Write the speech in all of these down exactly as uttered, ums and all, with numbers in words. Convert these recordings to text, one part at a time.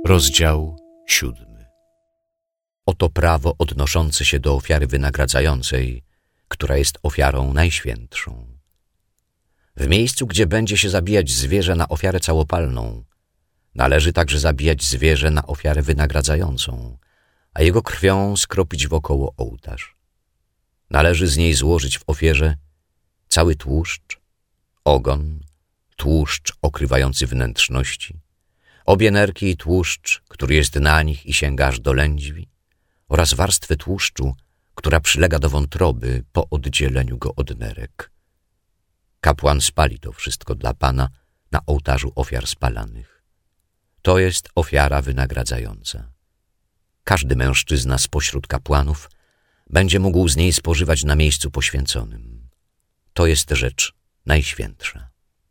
Rozdział siódmy. Oto prawo odnoszące się do ofiary wynagradzającej, która jest ofiarą najświętszą. W miejscu, gdzie będzie się zabijać zwierzę na ofiarę całopalną, należy także zabijać zwierzę na ofiarę wynagradzającą, a jego krwią skropić wokoło ołtarz. Należy z niej złożyć w ofierze cały tłuszcz, ogon, tłuszcz okrywający wnętrzności, obie nerki i tłuszcz, który jest na nich i sięga aż do lędźwi, oraz warstwę tłuszczu, która przylega do wątroby po oddzieleniu go od nerek. Kapłan spali to wszystko dla Pana na ołtarzu ofiar spalanych. To jest ofiara wynagradzająca. Każdy mężczyzna spośród kapłanów będzie mógł z niej spożywać na miejscu poświęconym. To jest rzecz najświętsza.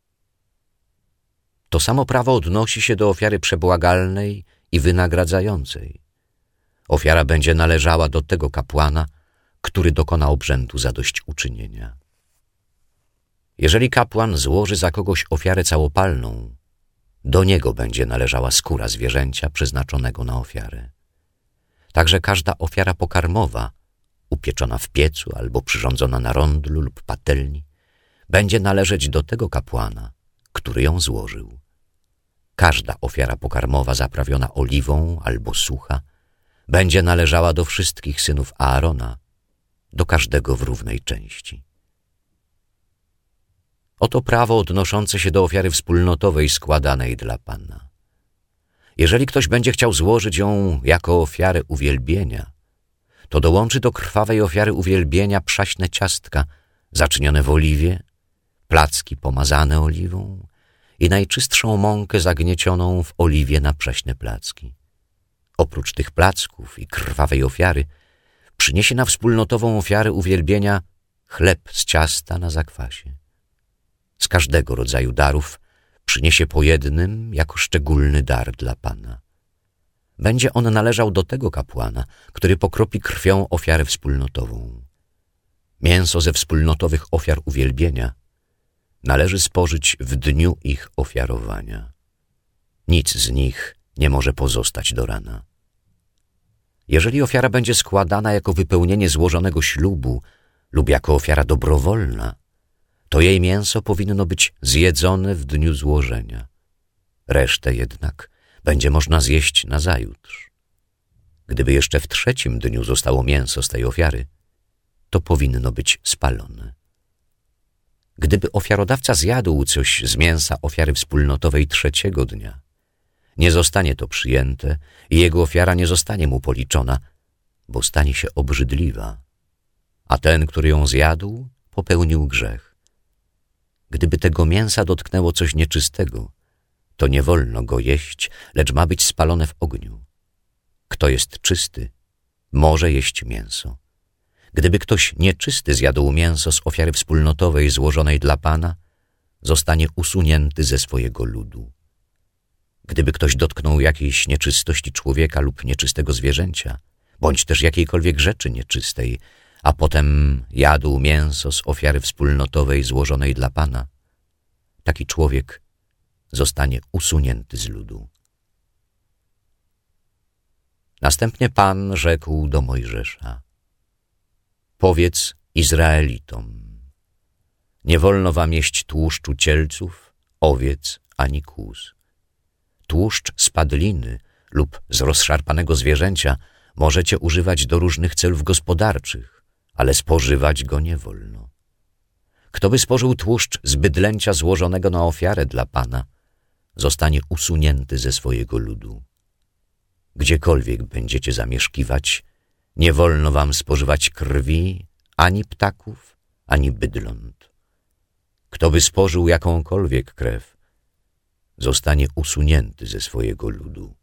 To samo prawo odnosi się do ofiary przebłagalnej i wynagradzającej. Ofiara będzie należała do tego kapłana, który dokona obrzędu zadośćuczynienia. Jeżeli kapłan złoży za kogoś ofiarę całopalną, do niego będzie należała skóra zwierzęcia przeznaczonego na ofiarę. Także każda ofiara pokarmowa, upieczona w piecu albo przyrządzona na rondlu lub patelni, będzie należeć do tego kapłana, który ją złożył. Każda ofiara pokarmowa zaprawiona oliwą albo sucha będzie należała do wszystkich synów Aarona, do każdego w równej części. Oto prawo odnoszące się do ofiary wspólnotowej składanej dla Pana. Jeżeli ktoś będzie chciał złożyć ją jako ofiarę uwielbienia, to dołączy do krwawej ofiary uwielbienia przaśne ciastka zaczynione w oliwie, placki pomazane oliwą i najczystszą mąkę zagniecioną w oliwie na przaśne placki. Oprócz tych placków i krwawej ofiary przyniesie na wspólnotową ofiarę uwielbienia chleb z ciasta na zakwasie. Z każdego rodzaju darów przyniesie po jednym jako szczególny dar dla Pana. Będzie on należał do tego kapłana, który pokropi krwią ofiarę wspólnotową. Mięso ze wspólnotowych ofiar uwielbienia należy spożyć w dniu ich ofiarowania. Nic z nich nie może pozostać do rana. Jeżeli ofiara będzie składana jako wypełnienie złożonego ślubu lub jako ofiara dobrowolna, to jej mięso powinno być zjedzone w dniu złożenia. Resztę jednak będzie można zjeść nazajutrz. Gdyby jeszcze w trzecim dniu zostało mięso z tej ofiary, to powinno być spalone. Gdyby ofiarodawca zjadł coś z mięsa ofiary wspólnotowej trzeciego dnia, nie zostanie to przyjęte i jego ofiara nie zostanie mu policzona, bo stanie się obrzydliwa, a ten, który ją zjadł, popełnił grzech. Gdyby tego mięsa dotknęło coś nieczystego, to nie wolno go jeść, lecz ma być spalone w ogniu. Kto jest czysty, może jeść mięso. Gdyby ktoś nieczysty zjadł mięso z ofiary wspólnotowej złożonej dla Pana, zostanie usunięty ze swojego ludu. Gdyby ktoś dotknął jakiejś nieczystości człowieka lub nieczystego zwierzęcia, bądź też jakiejkolwiek rzeczy nieczystej, a potem jadł mięso z ofiary wspólnotowej złożonej dla Pana, taki człowiek zostanie usunięty z ludu. Następnie Pan rzekł do Mojżesza: powiedz Izraelitom, nie wolno wam jeść tłuszczu cielców, owiec ani kóz. Tłuszcz z padliny lub z rozszarpanego zwierzęcia możecie używać do różnych celów gospodarczych, ale spożywać go nie wolno. Kto by spożył tłuszcz z bydlęcia złożonego na ofiarę dla Pana, zostanie usunięty ze swojego ludu. Gdziekolwiek będziecie zamieszkiwać, nie wolno wam spożywać krwi ani ptaków, ani bydląt. Kto by spożył jakąkolwiek krew, zostanie usunięty ze swojego ludu.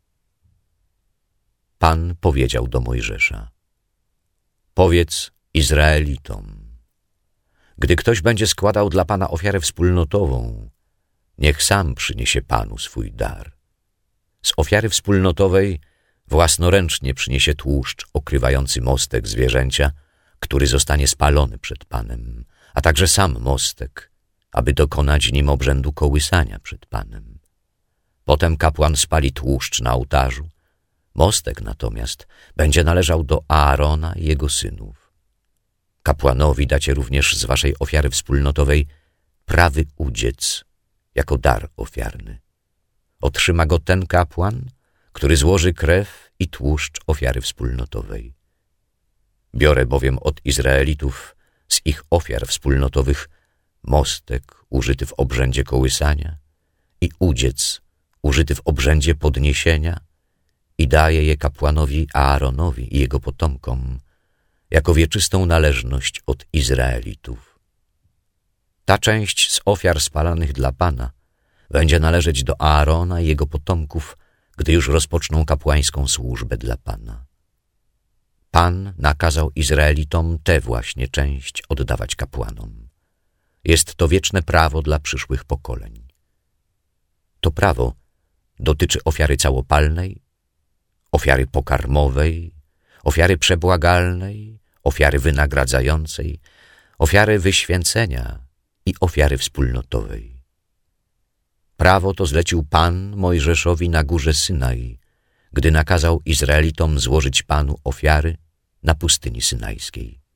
Pan powiedział do Mojżesza: powiedz Izraelitom, gdy ktoś będzie składał dla Pana ofiarę wspólnotową, niech sam przyniesie Panu swój dar. Z ofiary wspólnotowej własnoręcznie przyniesie tłuszcz okrywający mostek zwierzęcia, który zostanie spalony przed Panem, a także sam mostek, aby dokonać nim obrzędu kołysania przed Panem. Potem kapłan spali tłuszcz na ołtarzu. Mostek natomiast będzie należał do Aarona i jego synów. Kapłanowi dacie również z waszej ofiary wspólnotowej prawy udziec jako dar ofiarny. Otrzyma go ten kapłan, który złoży krew i tłuszcz ofiary wspólnotowej. Biorę bowiem od Izraelitów z ich ofiar wspólnotowych mostek użyty w obrzędzie kołysania i udziec użyty w obrzędzie podniesienia i daję je kapłanowi Aaronowi i jego potomkom jako wieczystą należność od Izraelitów. Ta część z ofiar spalanych dla Pana będzie należeć do Aarona i jego potomków, gdy już rozpoczną kapłańską służbę dla Pana. Pan nakazał Izraelitom tę właśnie część oddawać kapłanom. Jest to wieczne prawo dla przyszłych pokoleń. To prawo dotyczy ofiary całopalnej, ofiary pokarmowej, ofiary przebłagalnej, ofiary wynagradzającej, ofiary wyświęcenia i ofiary wspólnotowej. Prawo to zlecił Pan Mojżeszowi na górze Synai, gdy nakazał Izraelitom złożyć Panu ofiary na pustyni synajskiej.